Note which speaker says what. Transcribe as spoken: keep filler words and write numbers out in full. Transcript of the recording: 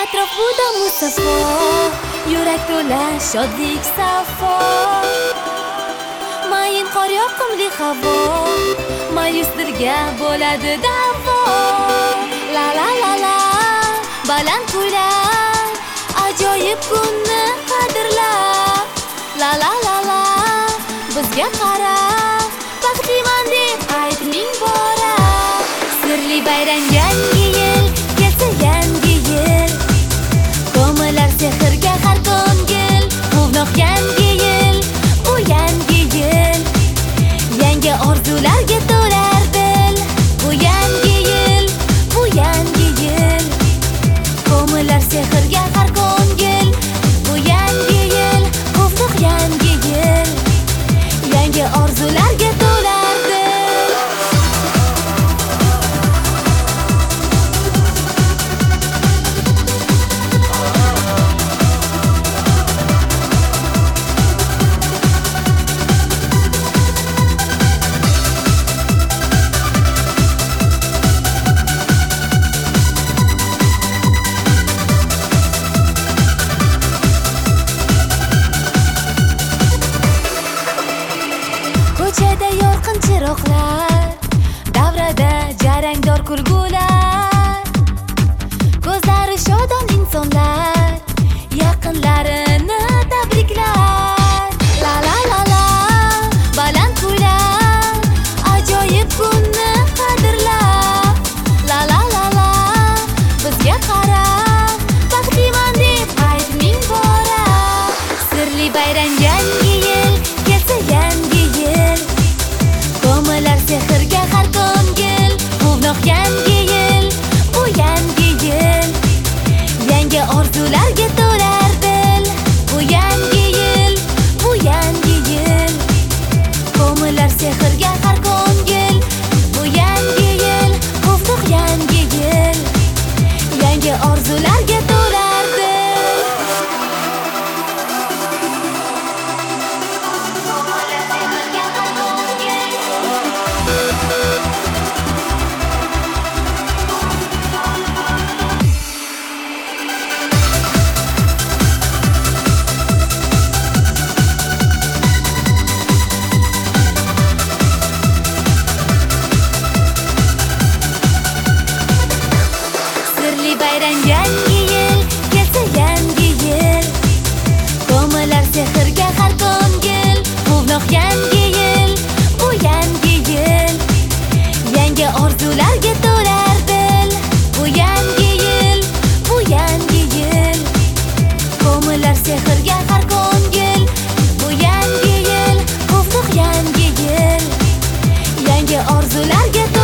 Speaker 1: Atrof buda musaffo, yurak to'la shodlik safo. Mayin qor yoqimli havo, mayusdirga bo'ladi davo. La la la la, baland kuylar, ajoyib kunni qadrlab. La la la la, bizga qarab, baxtliman deb ayt ming bora. Sirli bayram yangi yil, kelsa yangi yil. Ko'milar sehrga har ko'ngil, quvnoq yangi yil, bu yangi yil. Yangi orzularga to'lar dil, bu yangi yil, bu yangi yil. Ko'milar sehrga har ko'ngil, bu yangi yil, quvnoq yangi yil. Yangi orzularga to'lar dil. Ko'chada yorqin chiroqlar, davrada jarangdor kulgular. Ko'zlari shodon insonlar, yaqinlarini tabriklar. La la la la, baland kuylar, ajoyib kunni qadrlab. La la la la, bizga qarab, baxtliman deb ayt ming bora. Sirli bayram yangi yil, kelsa yangi yil. Ko'milar sehrga har ko'ngil, quvnoq yangi yil, bu yangi yil. Yangi orzularga to'lar dil, bu yangi yil, bu yangi yil. Ko'milar sehrga har ko'ngil, bu yangi yil, quvnoq yangi yil. Yangi orzularga to'lar dil. Sirli bayram yangi yil, kelsa yangi yil. Ko'milar sehrga har ko'ngil, quvnoq yangi yil, bu yangi yil. Yangi orzularga to'lar dil, bu yangi yil, bu yangi yil. Ko'milar sehrga har ko'ngil, bu yangi yil, quvnoq yangi yil. Yangi orzularga to'lar